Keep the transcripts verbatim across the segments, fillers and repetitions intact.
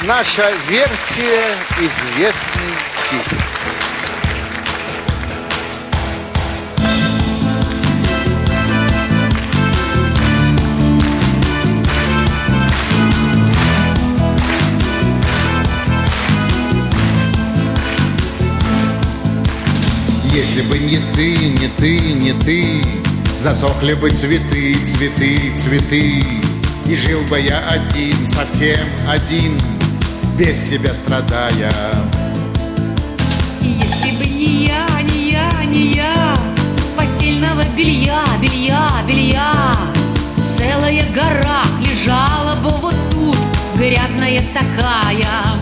наша версия известной песни. Если бы не ты, не ты, не ты, засохли бы цветы, цветы, цветы, и жил бы я один, совсем один, без тебя страдая. Если бы не я, не я, не я, постельного белья, белья, белья, целая гора лежала бы вот тут, грязная такая.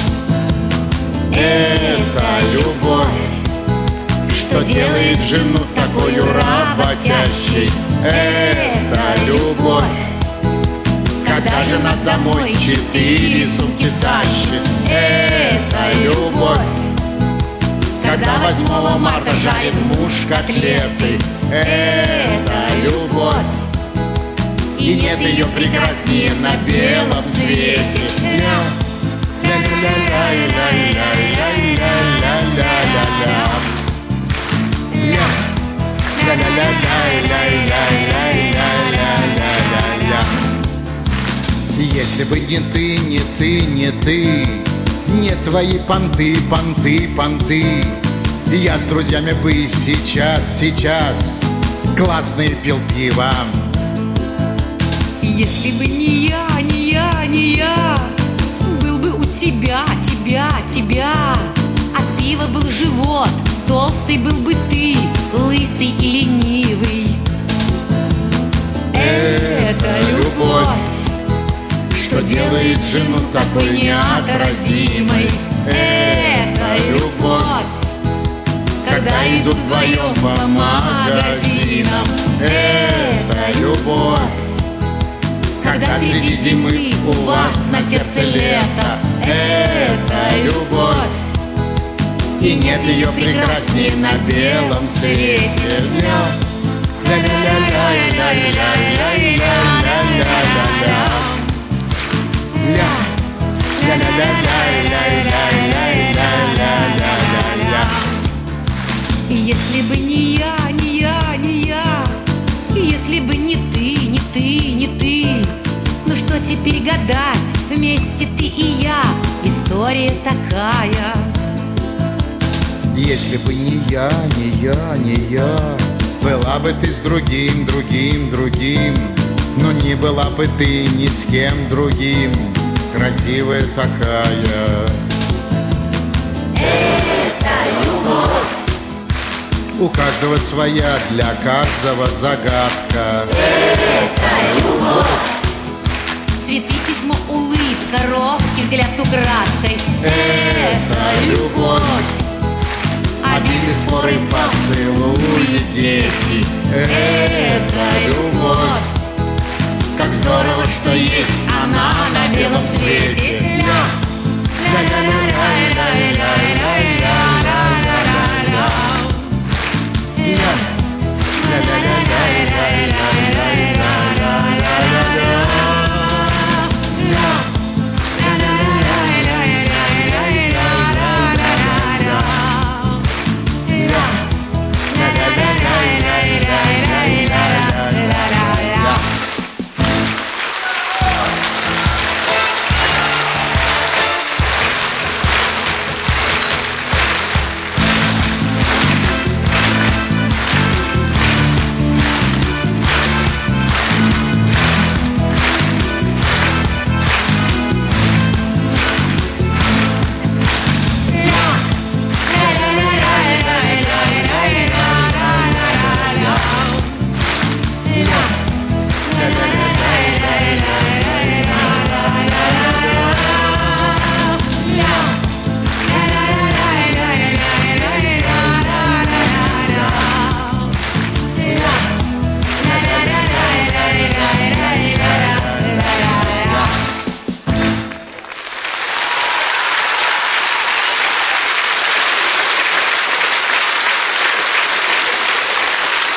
Это любовь, что делает жену такую работящей. Это любовь, когда жена домой четыре сумки тащит. Это любовь, когда восьмого марта жарит муж котлеты. Это любовь, и нет ее прекраснее на белом свете. Если бы не ты, не ты, не ты, не твои понты, понты, понты, я с друзьями бы сейчас, сейчас классные пил пиво. Если бы не я, не я, не я, был бы у тебя, тебя, тебя, от пива был живот, толстый был бы ты, лысый и ленивый. Это любовь, что делает жену такой неотразимой. Это любовь, когда идут вдвоем по магазинам. Это любовь, когда среди зимы у вас на сердце лето. Это любовь, и нет ее прекраснее на белом свете. Если бы не я, не я, не я, если бы не ты, не ты, не ты, ну что теперь гадать, вместе ты и я, история такая. Если бы не я, не я, не я, была бы ты с другим, другим, другим, но не была бы ты ни с кем другим, красивая такая. Это любовь, у каждого своя, для каждого загадка. это любовь, цветы, письмо, улыбка, робкий взгляд украдкой. Это любовь, обиды, споры, поцелуи, дети. Это любовь, как здорово, что есть она на белом свете. Ля-ля-ля-ля-ля-ля-ля-ля-ля-ля.